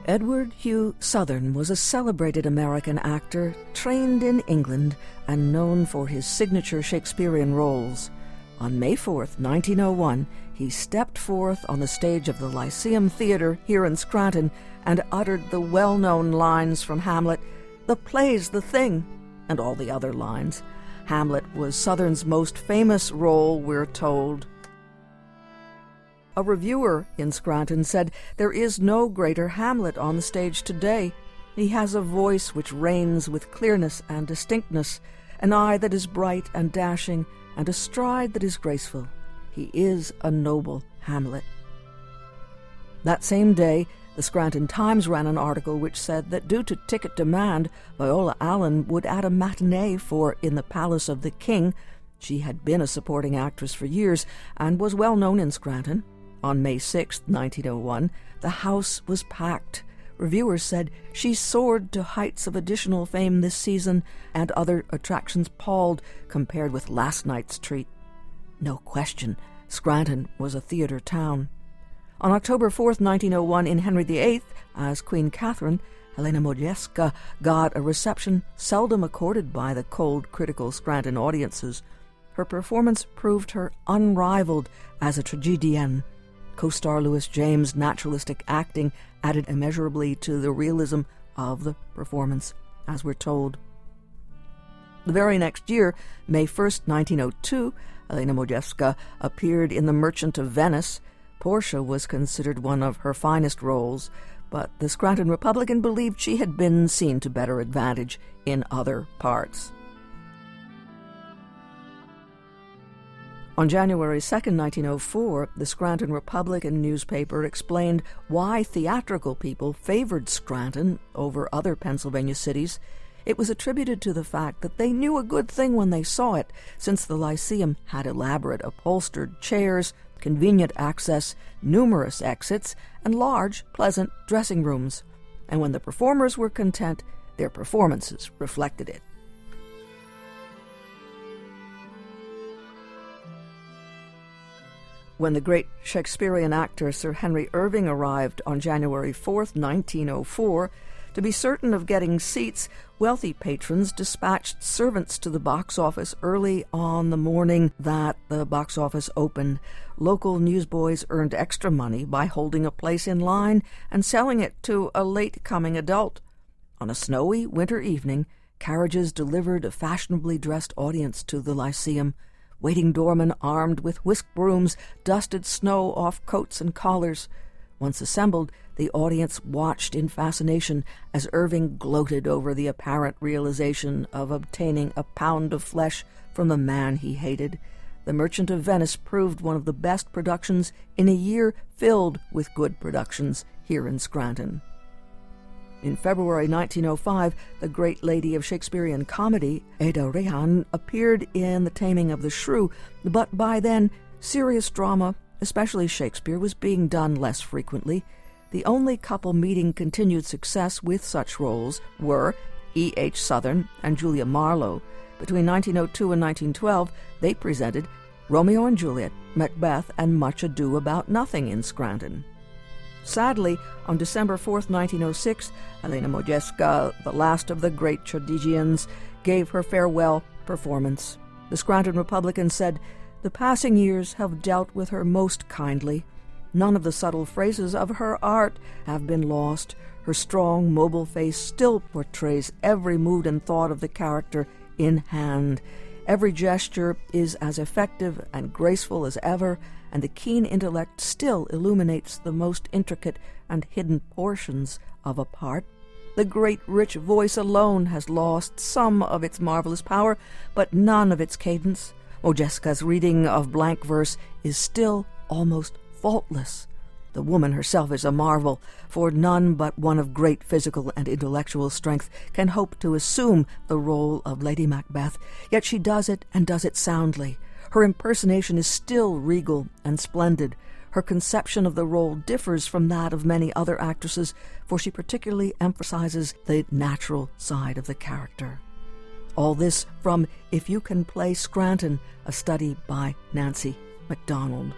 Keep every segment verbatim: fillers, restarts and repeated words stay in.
Edward Hugh Southern was a celebrated American actor, trained in England and known for his signature Shakespearean roles. On May fourth, nineteen oh one, he stepped forth on the stage of the Lyceum Theatre here in Scranton and uttered the well-known lines from Hamlet, "The play's the thing," and all the other lines. Hamlet was Southern's most famous role, we're told. A reviewer in Scranton said, "There is no greater Hamlet on the stage today. He has a voice which reigns with clearness and distinctness, an eye that is bright and dashing, and a stride that is graceful. He is a noble Hamlet." That same day, the Scranton Times ran an article which said that due to ticket demand, Viola Allen would add a matinee for In the Palace of the King. She had been a supporting actress for years and was well known in Scranton. On May sixth, nineteen oh one, the house was packed. Reviewers said she soared to heights of additional fame this season, and other attractions palled compared with last night's treat. No question, Scranton was a theatre town. On October fourth, nineteen oh one, in Henry the Eighth, as Queen Catherine, Helena Modjeska got a reception seldom accorded by the cold, critical Scranton audiences. Her performance proved her unrivaled as a tragedienne. Co-star Louis James' naturalistic acting added immeasurably to the realism of the performance, as we're told. The very next year, May first, nineteen oh two, Helena Modjeska appeared in The Merchant of Venice. Portia was considered one of her finest roles, but the Scranton Republican believed she had been seen to better advantage in other parts. On January second, nineteen oh four, the Scranton Republican newspaper explained why theatrical people favored Scranton over other Pennsylvania cities. It was attributed to the fact that they knew a good thing when they saw it, since the Lyceum had elaborate upholstered chairs, convenient access, numerous exits, and large, pleasant dressing rooms. And when the performers were content, their performances reflected it. When the great Shakespearean actor Sir Henry Irving arrived on January fourth, nineteen oh four, to be certain of getting seats, wealthy patrons dispatched servants to the box office early on the morning that the box office opened. Local newsboys earned extra money by holding a place in line and selling it to a late-coming adult. On a snowy winter evening, carriages delivered a fashionably dressed audience to the Lyceum. Waiting doormen armed with whisk brooms dusted snow off coats and collars. Once assembled, the audience watched in fascination as Irving gloated over the apparent realization of obtaining a pound of flesh from the man he hated. The Merchant of Venice proved one of the best productions in a year filled with good productions here in Scranton. In February nineteen oh five, the great lady of Shakespearean comedy, Ada Rehan, appeared in The Taming of the Shrew, but by then, serious drama, especially Shakespeare, was being done less frequently. The only couple meeting continued success with such roles were E H Southern and Julia Marlowe. Between nineteen oh two and nineteen twelve, they presented Romeo and Juliet, Macbeth, and Much Ado About Nothing in Scranton. Sadly, on December fourth, nineteen oh six, Helena Modjeska, the last of the great tragedians, gave her farewell performance. The Scranton Republican said, "The passing years have dealt with her most kindly. None of the subtle phrases of her art have been lost. Her strong, mobile face still portrays every mood and thought of the character in hand. Every gesture is as effective and graceful as ever, and the keen intellect still illuminates the most intricate and hidden portions of a part. The great rich voice alone has lost some of its marvelous power, but none of its cadence. Modjeska's reading of blank verse is still almost faultless. The woman herself is a marvel, for none but one of great physical and intellectual strength can hope to assume the role of Lady Macbeth, yet she does it and does it soundly. Her impersonation is still regal and splendid. Her conception of the role differs from that of many other actresses, for she particularly emphasizes the natural side of the character." All this from If You Can Play Scranton, a study by Nancy MacDonald.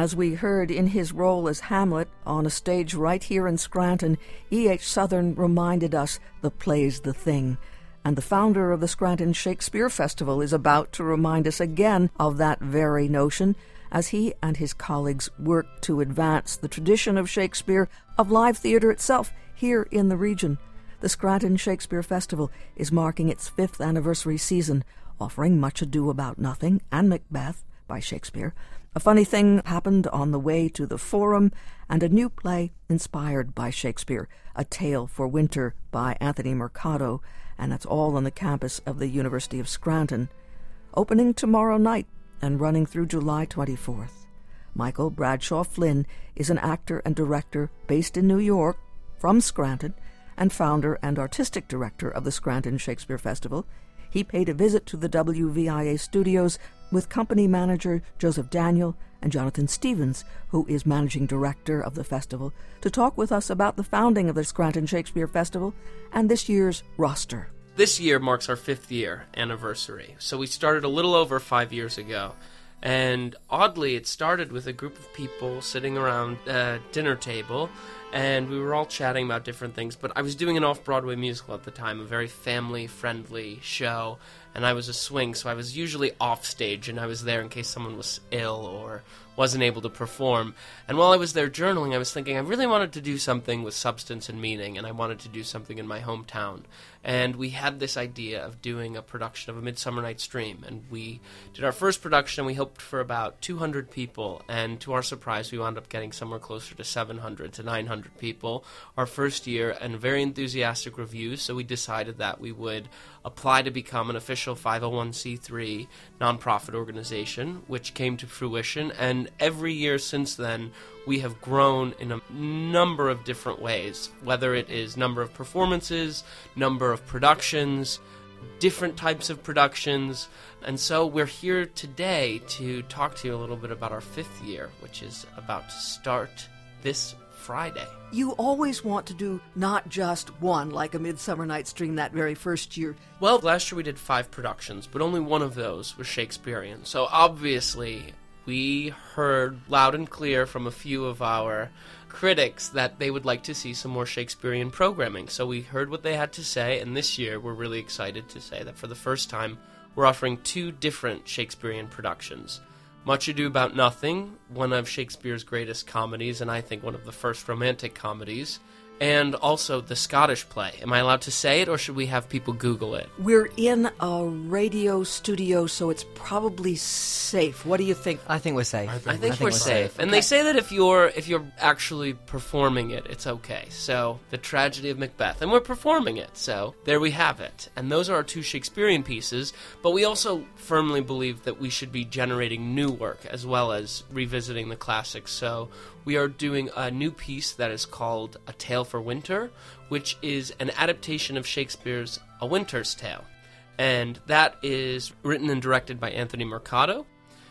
As we heard in his role as Hamlet on a stage right here in Scranton, E H. Southern reminded us the play's the thing. And the founder of the Scranton Shakespeare Festival is about to remind us again of that very notion as he and his colleagues work to advance the tradition of Shakespeare, of live theatre itself, here in the region. The Scranton Shakespeare Festival is marking its fifth anniversary season, offering Much Ado About Nothing and Macbeth by Shakespeare. A Funny Thing Happened on the Way to the Forum, and a new play inspired by Shakespeare, A Tale for Winter by Anthony Mercado, and that's all on the campus of the University of Scranton. Opening tomorrow night and running through July twenty-fourth. Michael Bradshaw Flynn is an actor and director based in New York, from Scranton, and founder and artistic director of the Scranton Shakespeare Festival. He paid a visit to the W V I A studios with company manager Joseph Daniel and Jonathan Stevens, who is managing director of the festival, to talk with us about the founding of the Scranton Shakespeare Festival and this year's roster. This year marks our fifth year anniversary. So we started a little over five years ago. And oddly, it started with a group of people sitting around a dinner table, and we were all chatting about different things. But I was doing an off-Broadway musical at the time, a very family-friendly show, and I was a swing, so I was usually off stage, and I was there in case someone was ill or wasn't able to perform. And while I was there journaling, I was thinking I really wanted to do something with substance and meaning, and I wanted to do something in my hometown. And we had this idea of doing a production of A Midsummer Night's Dream, and we did our first production, and we hoped for about two hundred people, and to our surprise, we wound up getting somewhere closer to seven hundred to nine hundred people our first year, and very enthusiastic reviews, so we decided that we would apply to become an official five oh one c three nonprofit organization, which came to fruition, and every year since then, we have grown in a number of different ways, whether it is number of performances, number of productions, different types of productions, and so we're here today to talk to you a little bit about our fifth year, which is about to start this Friday. You always want to do not just one, like A Midsummer Night's Dream that very first year. Well, last year we did five productions, but only one of those was Shakespearean, so obviously we heard loud and clear from a few of our critics that they would like to see some more Shakespearean programming. So we heard what they had to say, and this year we're really excited to say that for the first time we're offering two different Shakespearean productions. Much Ado About Nothing, one of Shakespeare's greatest comedies, and I think one of the first romantic comedies, and also the Scottish play. Am I allowed to say it, or should we have people Google it? We're in a radio studio, so it's probably safe. What do you think? I think we're safe. I think, I think we're, we're safe. safe. And Okay. they say that if you're if you're actually performing it, it's okay. So, The Tragedy of Macbeth. And we're performing it, so there we have it. And those are our two Shakespearean pieces, but we also firmly believe that we should be generating new work as well as revisiting the classics. So, we are doing a new piece that is called A Tale for Winter, which is an adaptation of Shakespeare's A Winter's Tale. And that is written and directed by Anthony Mercado.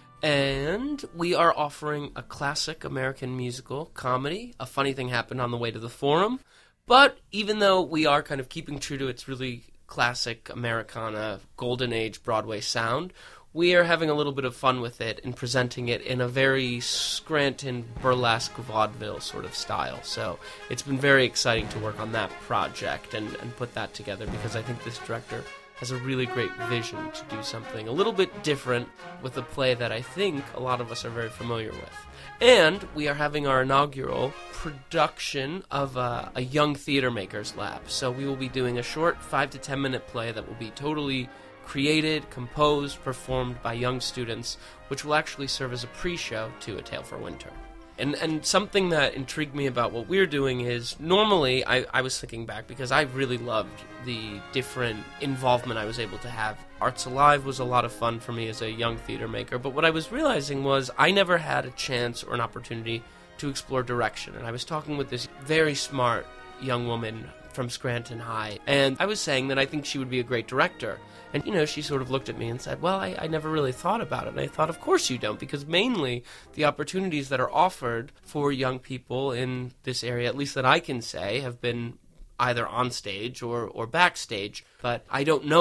And we are offering a classic American musical comedy, A Funny Thing Happened on the Way to the Forum. But even though we are kind of keeping true to its really classic Americana, golden age Broadway sound, we are having a little bit of fun with it and presenting it in a very Scranton burlesque vaudeville sort of style. So it's been very exciting to work on that project and, and put that together, because I think this director has a really great vision to do something a little bit different with a play that I think a lot of us are very familiar with. And we are having our inaugural production of a, a Young Theater Makers Lab. So we will be doing a short five to ten minute play that will be totally created, composed, performed by young students, which will actually serve as a pre-show to A Tale for Winter. And and something that intrigued me about what we're doing is, normally, I, I was thinking back, because I really loved the different involvement I was able to have. Arts Alive was a lot of fun for me as a young theater maker, but what I was realizing was I never had a chance or an opportunity to explore direction. And I was talking with this very smart young woman from Scranton High, and I was saying that I think she would be a great director. And, you know, she sort of looked at me and said, well, I, I never really thought about it. And I thought, of course you don't, because mainly the opportunities that are offered for young people in this area, at least that I can say, have been either on stage or, or backstage. But I don't know that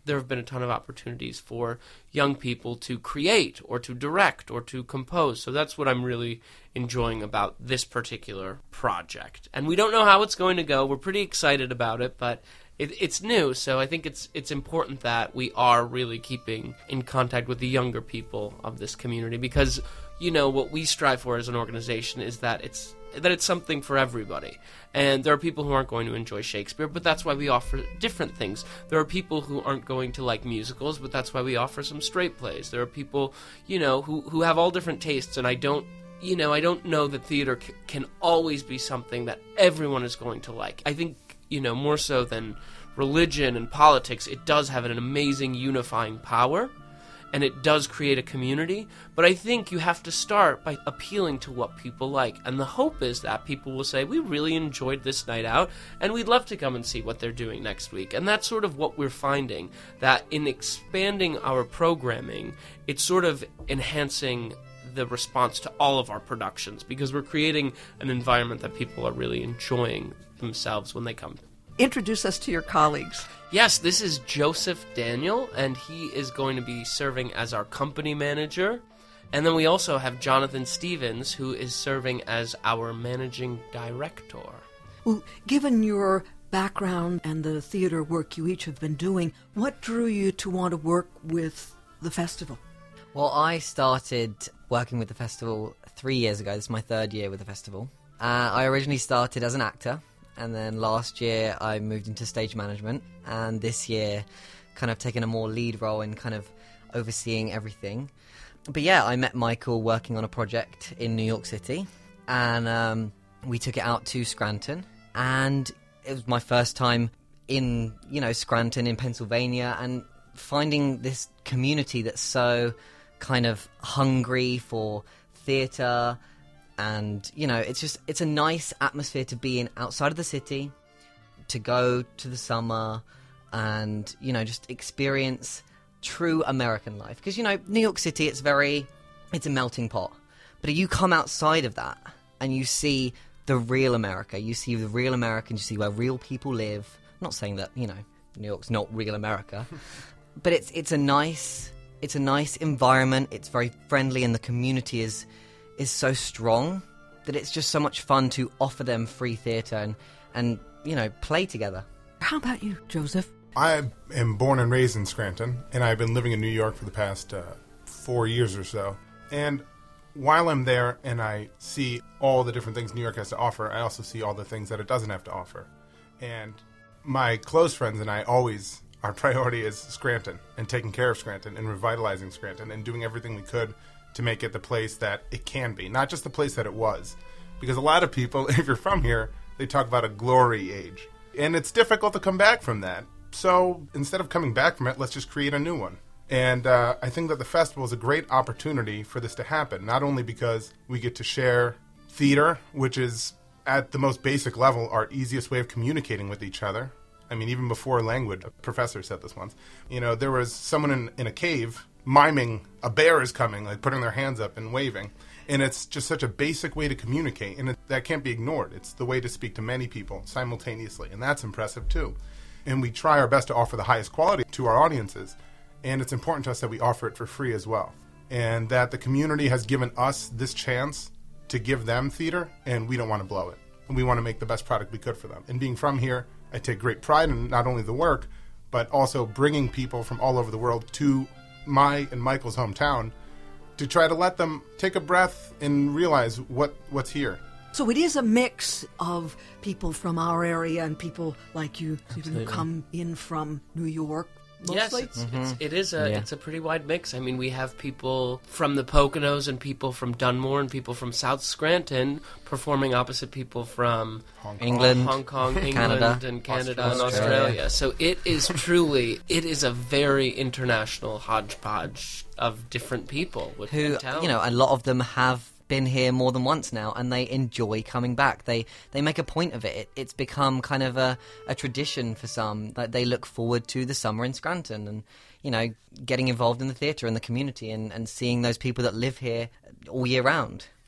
there have been a ton of opportunities for young people to create or to direct or to compose. So that's what I'm really enjoying about this particular project. And we don't know how it's going to go. We're pretty excited about it, but it, it's new. So I think it's it's important that we are really keeping in contact with the younger people of this community, because, you know, what we strive for as an organization is that it's that it's something for everybody. And there are people who aren't going to enjoy Shakespeare, but that's why we offer different things. There are people who aren't going to like musicals, but that's why we offer some straight plays. There are people, you know, who, who have all different tastes, and I don't, you know, I don't know that theater c- can always be something that everyone is going to like. I think, you know, more so than religion and politics, it does have an amazing unifying power, and it does create a community, but I think you have to start by appealing to what people like. And the hope is that people will say, we really enjoyed this night out, and we'd love to come and see what they're doing next week. And that's sort of what we're finding, that in expanding our programming, it's sort of enhancing the response to all of our productions, because we're creating an environment that people are really enjoying themselves when they come. Introduce us to your colleagues. Yes, this is Joseph Daniel, and he is going to be serving as our company manager. And then we also have Jonathan Stevens, who is serving as our managing director. Well, given your background and the theater work you each have been doing, what drew you to want to work with the festival? Well, I started working with the festival three years ago. This is my third year with the festival. Uh, I originally started as an actor, and then last year I moved into stage management, and this year kind of taken a more lead role in kind of overseeing everything. But yeah, I met Michael working on a project in New York City, and um, we took it out to Scranton, and it was my first time in, you know, Scranton in Pennsylvania, and finding this community that's so kind of hungry for theatre. And, you know, it's just, it's a nice atmosphere to be in outside of the city, to go to the summer and, you know, just experience true American life. Because, you know, New York City, it's very, it's a melting pot. But you come outside of that and you see the real America. You see the real Americans, you see where real people live. I'm not saying that, you know, New York's not real America. But it's it's a nice, it's a nice environment. It's very friendly, and the community is... is so strong that it's just so much fun to offer them free theatre and, and, you know, play together. How about you, Joseph? I am born and raised in Scranton, and I've been living in New York for the past uh, four years or so. And while I'm there and I see all the different things New York has to offer, I also see all the things that it doesn't have to offer. And my close friends and I always, our priority is Scranton, and taking care of Scranton, and revitalizing Scranton, and doing everything we could to make it the place that it can be, not just the place that it was. Because a lot of people, if you're from here, they talk about a glory age. And it's difficult to come back from that. So instead of coming back from it, let's just create a new one. And uh, I think that the festival is a great opportunity for this to happen, not only because we get to share theater, which is, at the most basic level, our easiest way of communicating with each other. I mean, even before language, a professor said this once. You know, there was someone in, in a cave miming a bear is coming, like putting their hands up and waving. And it's just such a basic way to communicate, and it, that can't be ignored. It's the way to speak to many people simultaneously, and that's impressive too. And we try our best to offer the highest quality to our audiences, and it's important to us that we offer it for free as well. And that the community has given us this chance to give them theater, and we don't want to blow it. And we want to make the best product we could for them. And being from here, I take great pride in not only the work, but also bringing people from all over the world to my and Michael's hometown to try to let them take a breath and realize what, what's here. So it is a mix of people from our area and people like you Absolutely. who come in from New York. Mostly? Yes, it's, Mm-hmm. it's, it is a Yeah. it's a pretty wide mix. I mean, we have people from the Poconos and people from Dunmore and people from South Scranton performing opposite people from Hong Kong. England, Hong Kong, England, Canada. and Canada Australia. and Australia. So it is truly, it is a very international hodgepodge of different people with who, good talent. you know, a lot of them have been here more than once now, and they enjoy coming back. They they make a point of it. it it's become kind of a, a tradition for some. Like, they look forward to the summer in Scranton and, you know, getting involved in the theatre and the community and, and seeing those people that live here all year round.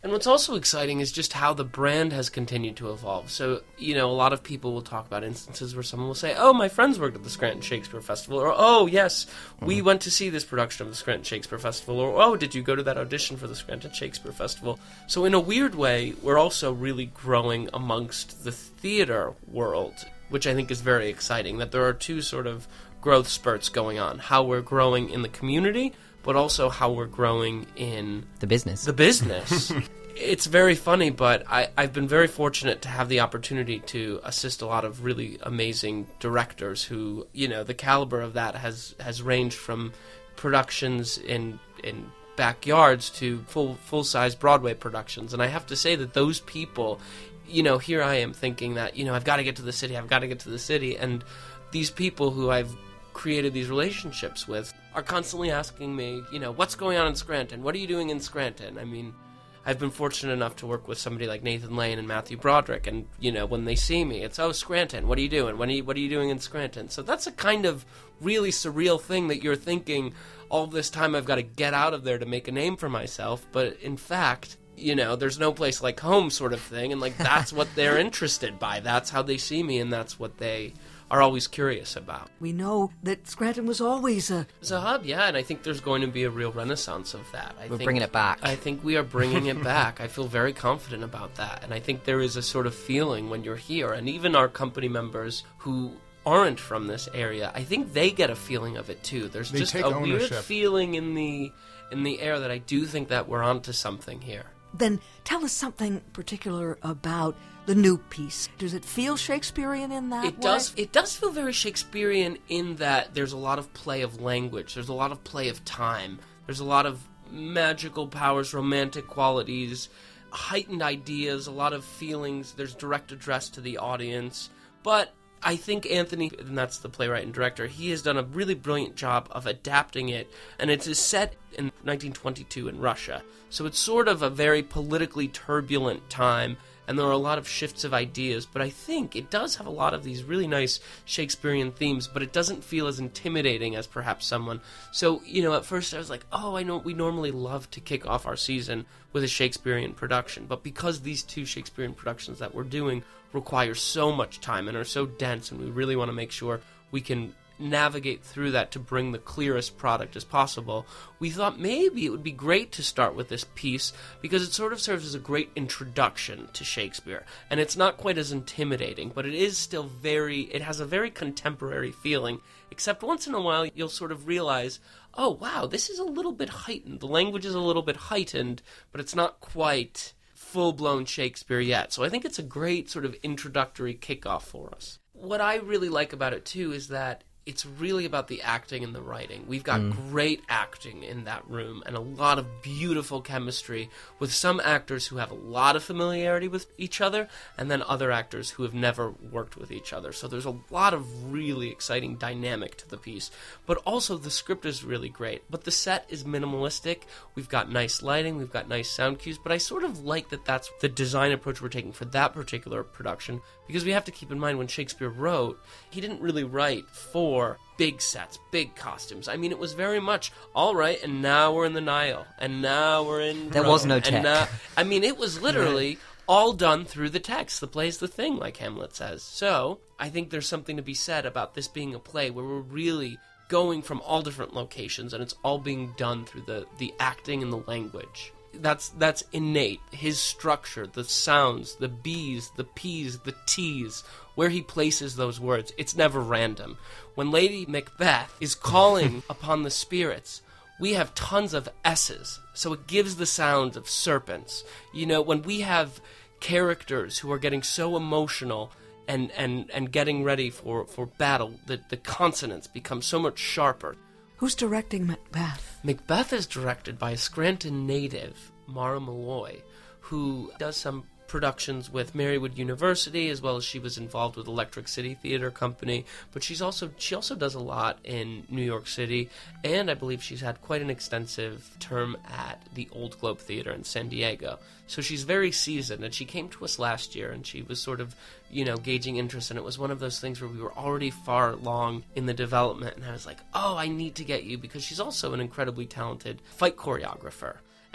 And what's also exciting is just how the brand has continued to evolve. So, you know, a lot of people will talk about instances where someone will say, oh, my friends worked at the Scranton Shakespeare Festival, or, oh, yes, we went to see this production of the Scranton Shakespeare Festival, or, oh, did you go to that audition for the Scranton Shakespeare Festival? So in a weird way, we're also really growing amongst the theater world, which I think is very exciting, that there are two sort of growth spurts going on, how we're growing in the community, but also how we're growing in The business. the business. It's very funny, but I, I've been very fortunate to have the opportunity to assist a lot of really amazing directors who, you know, the caliber of that has, has ranged from productions in in backyards to full full-size Broadway productions. And I have to say that those people, you know, here I am thinking that, you know, I've got to get to the city, I've got to get to the city, and these people who I've created these relationships with are constantly asking me, you know, what's going on in Scranton? What are you doing in Scranton? I mean, I've been fortunate enough to work with somebody like Nathan Lane and Matthew Broderick, and, you know, when they see me, it's, oh, Scranton, what are you doing? What are you, what are you doing in Scranton? So that's a kind of really surreal thing that you're thinking, all this time I've got to get out of there to make a name for myself, but in fact, you know, there's no place like home sort of thing, and, like, that's what they're interested by. That's how they see me, and that's what they are always curious about. We know that Scranton was always a... It's a hub, yeah, and I think there's going to be a real renaissance of that. I We're think, bringing it back. I think we are bringing it back. I feel very confident about that, and I think there is a sort of feeling when you're here, and even our company members who aren't from this area, I think they get a feeling of it too. There's They just take a weird ownership. feeling in the in the air that I do think that we're onto something here. Then tell us something particular about the new piece. Does it feel Shakespearean in that It way? does. It does feel very Shakespearean in that there's a lot of play of language. There's a lot of play of time. There's a lot of magical powers, romantic qualities, heightened ideas, a lot of feelings. There's direct address to the audience. But I think Anthony, and that's the playwright and director, he has done a really brilliant job of adapting it, and it is set in nineteen twenty-two in Russia. So it's sort of a very politically turbulent time, and there are a lot of shifts of ideas, but I think it does have a lot of these really nice Shakespearean themes, but it doesn't feel as intimidating as perhaps someone. So, you know, at first I was like, oh, I know we normally love to kick off our season with a Shakespearean production, but because these two Shakespearean productions that we're doing require so much time and are so dense, and we really want to make sure we can navigate through that to bring the clearest product as possible, we thought maybe it would be great to start with this piece because it sort of serves as a great introduction to Shakespeare. And it's not quite as intimidating, but it is still very, it has a very contemporary feeling, except once in a while you'll sort of realize, oh wow, this is a little bit heightened. The language is a little bit heightened, but it's not quite full-blown Shakespeare yet. So I think it's a great sort of introductory kickoff for us. What I really like about it too is that it's really about the acting and the writing. We've got mm. great acting in that room and a lot of beautiful chemistry with some actors who have a lot of familiarity with each other and then other actors who have never worked with each other. So there's a lot of really exciting dynamic to the piece. But also the script is really great. But the set is minimalistic. We've got nice lighting. We've got nice sound cues. But I sort of like that that's the design approach we're taking for that particular production, because we have to keep in mind when Shakespeare wrote, he didn't really write for big sets, big costumes. I mean, it was very much, all right, and now we're in the Nile, and now we're in There Rome, was no and tech. now, I mean, it was literally all done through the text. The play's the thing, like Hamlet says. So I think there's something to be said about this being a play where we're really going from all different locations, and it's all being done through the, the acting and the language. That's that's innate. His structure, the sounds, the B's, the P's, the T's, where he places those words, it's never random. When Lady Macbeth is calling upon the spirits, we have tons of S's, so it gives the sound of serpents. You know, when we have characters who are getting so emotional and, and, and getting ready for, for battle, the, the consonants become so much sharper. Who's directing Macbeth? Macbeth is directed by a Scranton native, Mara Malloy, who does some productions with Marywood University, as well as she was involved with Electric City Theater Company, but she's also she also does a lot in New York City, and I believe she's had quite an extensive term at the Old Globe Theater in San Diego. So she's very seasoned, and she came to us last year, and she was sort of, you know, gauging interest, and it was one of those things where we were already far along in the development, and I was like, oh, I need to get you, because she's also an incredibly talented fight choreographer.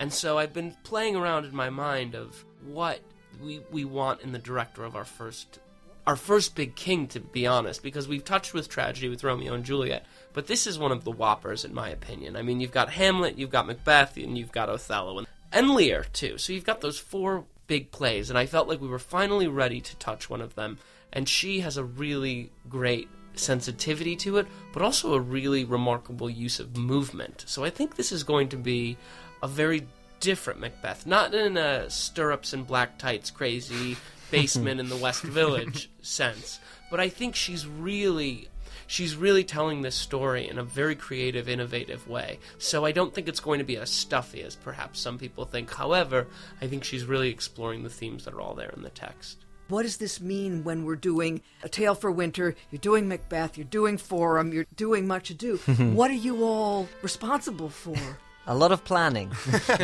And so I've been playing around in my mind of what we we want in the director of our first our first big king, to be honest, because we've touched with tragedy with Romeo and Juliet, but this is one of the whoppers in my opinion. I mean, you've got Hamlet, you've got Macbeth, and you've got Othello, and, and Lear too. So you've got those four big plays, and I felt like we were finally ready to touch one of them, and she has a really great sensitivity to it, but also a really remarkable use of movement. So I think this is going to be a very different Macbeth, not in a stirrups and black tights crazy basement in the West Village sense, but I think she's really she's really telling this story in a very creative, innovative way. So I don't think it's going to be as stuffy as perhaps some people think. However, I think she's really exploring the themes that are all there in the text. What does this mean when we're doing A Tale for Winter, you're doing Macbeth, you're doing Forum, you're doing Much Ado? What are you all responsible for? A lot of planning.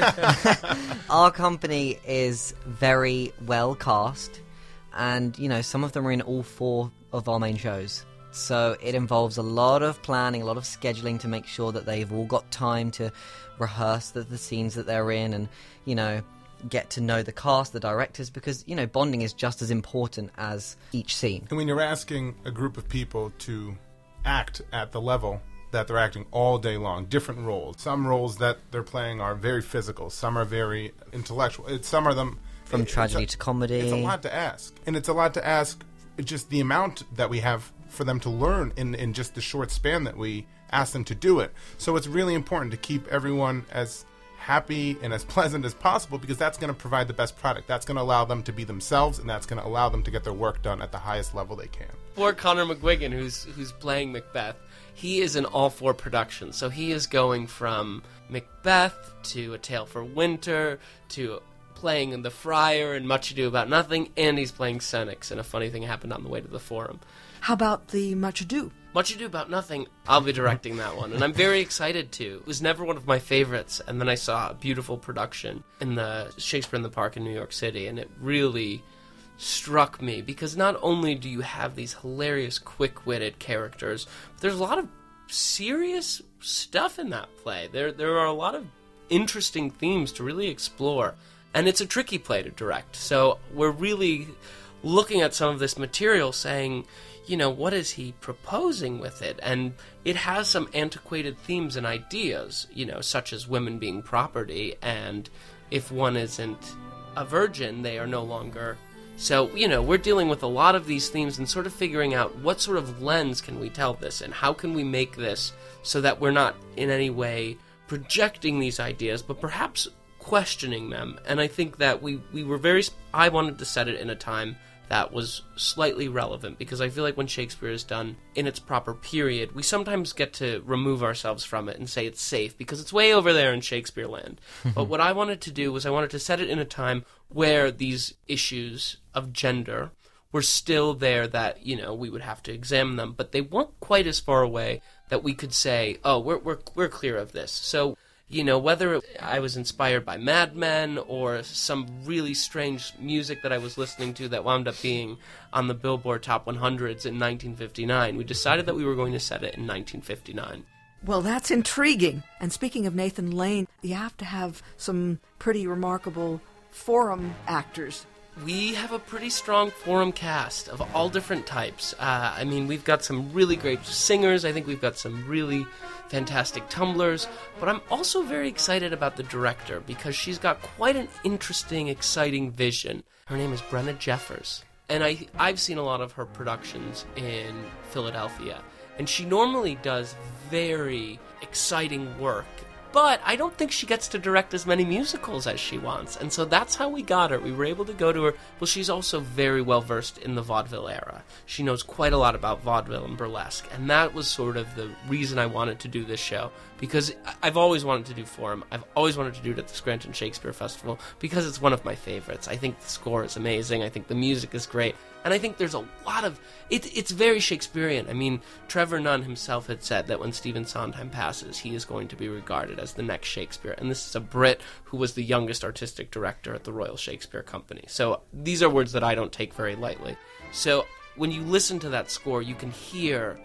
Our company is very well cast, and, you know, some of them are in all four of our main shows. So it involves a lot of planning, a lot of scheduling to make sure that they've all got time to rehearse the, the scenes that they're in and, you know, get to know the cast, the directors, because, you know, bonding is just as important as each scene. And when you're asking a group of people to act at the level that they're acting all day long, different roles. Some roles that they're playing are very physical, some are very intellectual. It's, some of them... From tragedy a, to comedy. It's a lot to ask. And it's a lot to ask just the amount that we have for them to learn in, in just the short span that we ask them to do it. So it's really important to keep everyone as happy and as pleasant as possible, because that's going to provide the best product. That's going to allow them to be themselves, and that's going to allow them to get their work done at the highest level they can. Poor Connor McGuigan, who's who's playing Macbeth, he is in all four productions. So he is going from Macbeth to A Tale for Winter to playing in The Friar and Much Ado About Nothing, and he's playing Senex, and a funny thing happened on the way to the Forum. How about the Much Ado? Much Ado About Nothing, I'll be directing that one, and I'm very excited to. It was never one of my favorites, and then I saw a beautiful production in the Shakespeare in the Park in New York City, and it really struck me, because not only do you have these hilarious, quick-witted characters, but there's a lot of serious stuff in that play. There, there are a lot of interesting themes to really explore, and it's a tricky play to direct, so we're really looking at some of this material saying, you know, what is he proposing with it? And it has some antiquated themes and ideas, you know, such as women being property, and if one isn't a virgin, they are no longer. So, you know, we're dealing with a lot of these themes and sort of figuring out what sort of lens can we tell this, and how can we make this so that we're not in any way projecting these ideas, but perhaps questioning them. And I think that we, we were very... I wanted to set it in a time that was slightly relevant, because I feel like when Shakespeare is done in its proper period, we sometimes get to remove ourselves from it and say it's safe because it's way over there in Shakespeare land. But what I wanted to do was I wanted to set it in a time where these issues of gender were still there, that, you know, we would have to examine them, but they weren't quite as far away that we could say, oh, we're we're we're clear of this. So, you know, whether I was inspired by Mad Men or some really strange music that I was listening to that wound up being on the Billboard Top one hundreds in nineteen fifty-nine, we decided that we were going to set it in nineteen fifty-nine. Well, that's intriguing. And speaking of Nathan Lane, you have to have some pretty remarkable Forum actors. We have a pretty strong Forum cast of all different types. Uh, I mean, we've got some really great singers. I think we've got some really fantastic tumblers. But I'm also very excited about the director, because she's got quite an interesting, exciting vision. Her name is Brenna Jeffers. And I, I've seen a lot of her productions in Philadelphia. And she normally does very exciting work. But I don't think she gets to direct as many musicals as she wants. And so that's how we got her. We were able to go to her. Well, she's also very well versed in the vaudeville era. She knows quite a lot about vaudeville and burlesque. And that was sort of the reason I wanted to do this show. Because I've always wanted to do Forum. I've always wanted to do it at the Scranton Shakespeare Festival, because it's one of my favorites. I think the score is amazing. I think the music is great. And I think there's a lot of... It, it's very Shakespearean. I mean, Trevor Nunn himself had said that when Stephen Sondheim passes, he is going to be regarded as the next Shakespeare. And this is a Brit who was the youngest artistic director at the Royal Shakespeare Company. So these are words that I don't take very lightly. So when you listen to that score, you can hear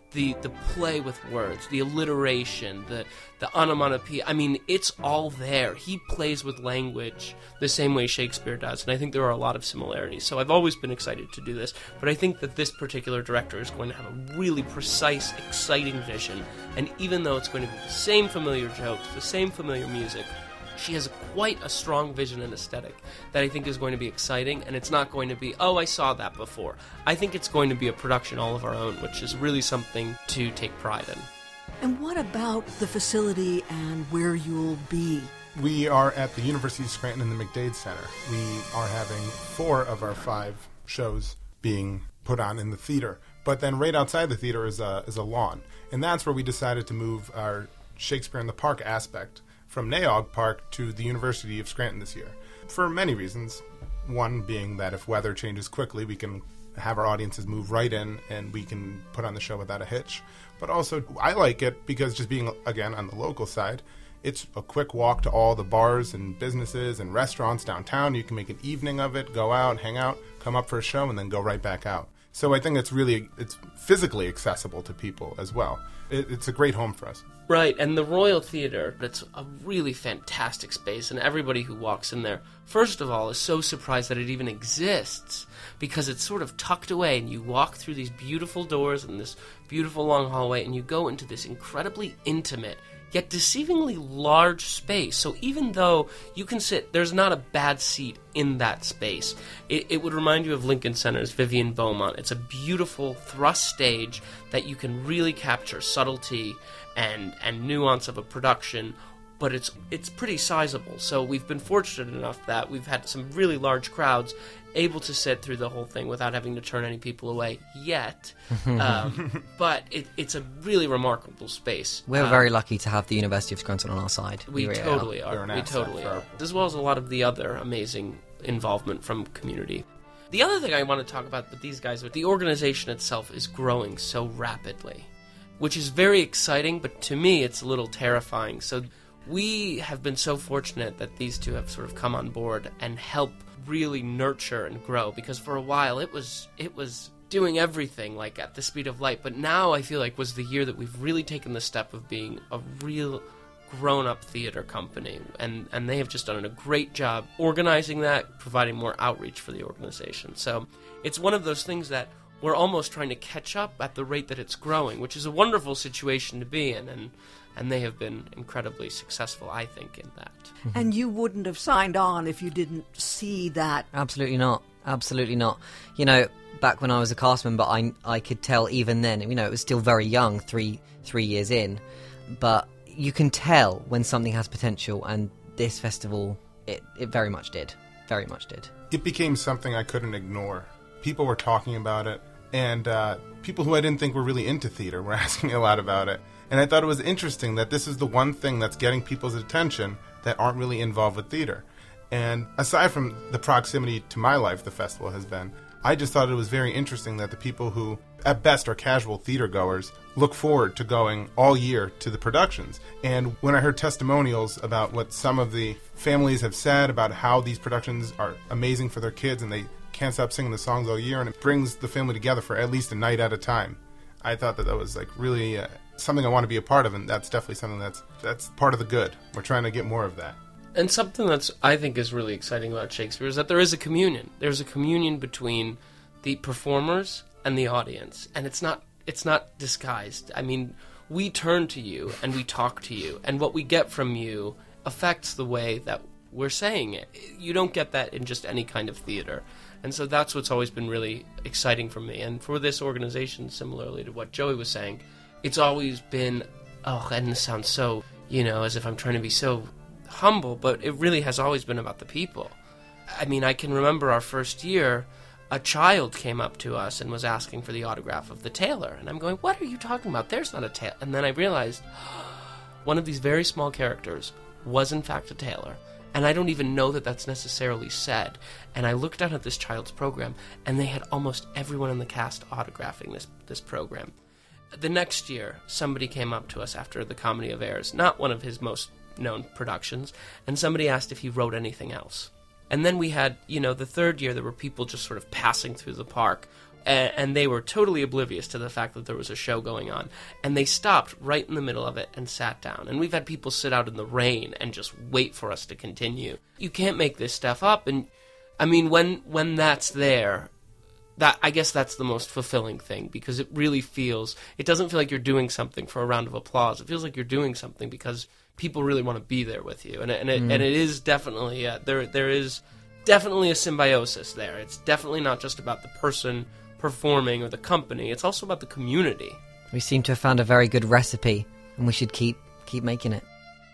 the the play with words, the alliteration, the the onomatopoeia. I mean, it's all there. He plays with language the same way Shakespeare does, and I think there are a lot of similarities. So I've always been excited to do this, but I think that this particular director is going to have a really precise, exciting vision, and even though it's going to be the same familiar jokes, the same familiar music, she has quite a strong vision and aesthetic that I think is going to be exciting, and it's not going to be, oh, I saw that before. I think it's going to be a production all of our own, which is really something to take pride in. And what about the facility and where you'll be? We are at the University of Scranton in the McDade Center. We are having four of our five shows being put on in the theater. But then right outside the theater is a, is a lawn. And that's where we decided to move our Shakespeare in the Park aspect from Naog Park to the University of Scranton this year, for many reasons. One being that if weather changes quickly, we can have our audiences move right in and we can put on the show without a hitch. But also, I like it because just being, again, on the local side, it's a quick walk to all the bars and businesses and restaurants downtown. You can make an evening of it, go out, hang out, come up for a show, and then go right back out. So I think it's really, it's physically accessible to people as well. It, it's a great home for us. Right, and the Royal Theatre, it's a really fantastic space, and everybody who walks in there, first of all, is so surprised that it even exists, because it's sort of tucked away, and you walk through these beautiful doors and this beautiful long hallway, and you go into this incredibly intimate, yet deceivingly large space. So even though you can sit, there's not a bad seat in that space. It, it would remind you of Lincoln Center's Vivian Beaumont. It's a beautiful thrust stage that you can really capture subtlety and and nuance of a production, but it's it's pretty sizable. So we've been fortunate enough that we've had some really large crowds able to sit through the whole thing without having to turn any people away yet. Um, but it, it's a really remarkable space. We're um, very lucky to have the University of Scranton on our side. We, really totally are. are. They're an We asset totally for are. our- As well as a lot of the other amazing involvement from community. The other thing I want to talk about with these guys, with the organization itself, is growing so rapidly, which is very exciting, but to me it's a little terrifying. So we have been so fortunate that these two have sort of come on board and help really nurture and grow, because for a while it was it was doing everything like at the speed of light, but now I feel like was the year that we've really taken the step of being a real grown-up theater company, and and they have just done a great job organizing that, providing more outreach for the organization. So it's one of those things that we're almost trying to catch up at the rate that it's growing, which is a wonderful situation to be in, and and they have been incredibly successful, I think, in that. And you wouldn't have signed on if you didn't see that. Absolutely not. Absolutely not. You know, back when I was a cast member, I I could tell even then. You know, it was still very young, three three years in, but you can tell when something has potential, and this festival, it it very much did, very much did. It became something I couldn't ignore. People were talking about it, and uh, people who I didn't think were really into theater were asking me a lot about it. And I thought it was interesting that this is the one thing that's getting people's attention that aren't really involved with theater. And aside from the proximity to my life the festival has been, I just thought it was very interesting that the people who, at best, are casual theater goers look forward to going all year to the productions. And when I heard testimonials about what some of the families have said about how these productions are amazing for their kids and they can't stop singing the songs all year, and it brings the family together for at least a night at a time, I thought that that was like really uh, something I want to be a part of, and that's definitely something that's that's part of the good. We're trying to get more of that. And something that's, I think, is really exciting about Shakespeare is that there is a communion. There's a communion between the performers and the audience, and it's not it's not disguised. I mean, we turn to you and we talk to you, and what we get from you affects the way that we're saying it. You don't get that in just any kind of theater. And so that's what's always been really exciting for me. And for this organization, similarly to what Joey was saying, it's always been, oh, and this sounds so, you know, as if I'm trying to be so humble, but it really has always been about the people. I mean, I can remember our first year, a child came up to us and was asking for the autograph of the tailor. And I'm going, what are you talking about? There's not a tailor. And then I realized one of these very small characters was in fact a tailor. And I don't even know that that's necessarily said. And I looked down at this child's program, and they had almost everyone in the cast autographing this this program. The next year, somebody came up to us after the Comedy of Errors, not one of his most known productions, and somebody asked if he wrote anything else. And then we had, you know, the third year, there were people just sort of passing through the park and, and they were totally oblivious to the fact that there was a show going on. And they stopped right in the middle of it and sat down. And we've had people sit out in the rain and just wait for us to continue. You can't make this stuff up. And, I mean, when when that's there, that I guess that's the most fulfilling thing, because it really feels, it doesn't feel like you're doing something for a round of applause. It feels like you're doing something because people really want to be there with you. And, and, it, mm. and it is definitely, uh, there there is definitely a symbiosis there. It's definitely not just about the person performing or the company. It's also about the community. We seem to have found a very good recipe, and we should keep keep making it.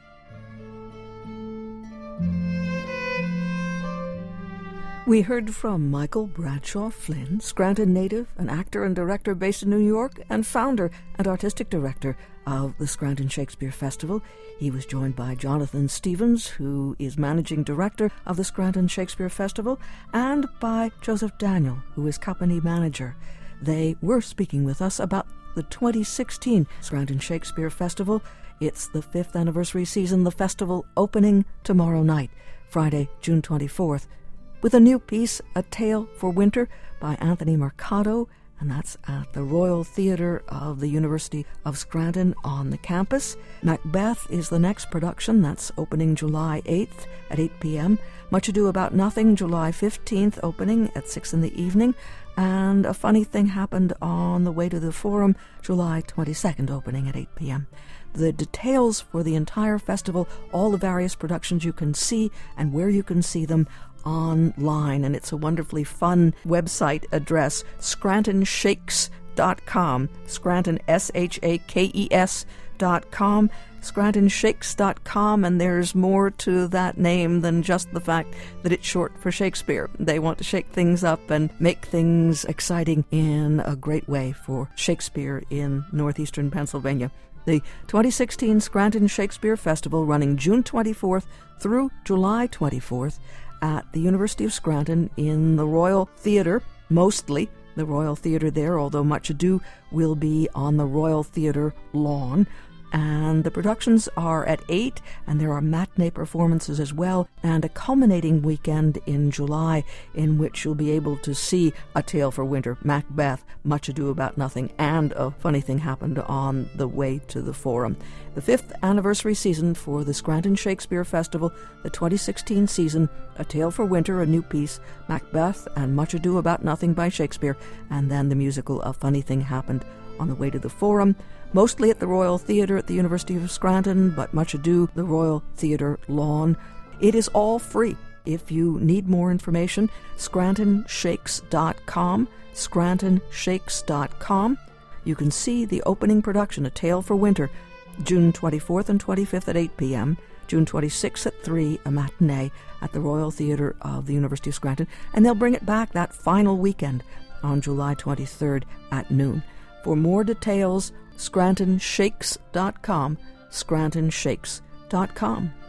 We heard from Michael Bradshaw Flynn, Scranton native, an actor and director based in New York, and founder and artistic director of the Scranton Shakespeare Festival. He was joined by Jonathan Stevens, who is managing director of the Scranton Shakespeare Festival, and by Joseph Daniel, who is company manager. They were speaking with us about the twenty sixteen Scranton Shakespeare Festival. It's the fifth anniversary season, the festival opening tomorrow night, Friday, June twenty-fourth, with a new piece, A Tale for Winter, by Anthony Mercado, and that's at the Royal Theatre of the University of Scranton on the campus. Macbeth is the next production. That's opening July eighth at eight p.m. Much Ado About Nothing, July fifteenth, opening at six in the evening. And A Funny Thing Happened on the Way to the Forum, July twenty-second, opening at eight p.m. The details for the entire festival, all the various productions you can see and where you can see them, online, and it's a wonderfully fun website address, scranton shakes dot com, Scranton, S H A K E S dot com, scranton shakes dot com, and there's more to that name than just the fact that it's short for Shakespeare. They want to shake things up and make things exciting in a great way for Shakespeare in northeastern Pennsylvania. The twenty sixteen Scranton Shakespeare Festival, running June twenty-fourth through July twenty-fourth, at the University of Scranton in the Royal Theatre, mostly the Royal Theatre there, although Much Ado will be on the Royal Theatre lawn. And the productions are at eight, and there are matinee performances as well, and a culminating weekend in July in which you'll be able to see A Tale for Winter, Macbeth, Much Ado About Nothing, and A Funny Thing Happened on the Way to the Forum. The fifth anniversary season for the Scranton Shakespeare Festival, the twenty sixteen season, A Tale for Winter, a new piece, Macbeth, and Much Ado About Nothing by Shakespeare, and then the musical A Funny Thing Happened on the Way to the Forum, mostly at the Royal Theatre at the University of Scranton, but Much Ado, the Royal Theatre lawn. It is all free. If you need more information, scranton shakes dot com, scranton shakes dot com. You can see the opening production, A Tale for Winter, June twenty-fourth and twenty-fifth at eight p.m., June twenty-sixth at three, a matinee at the Royal Theatre of the University of Scranton, and they'll bring it back that final weekend on July twenty-third at noon. For more details, scranton shakes dot com, scranton shakes dot com.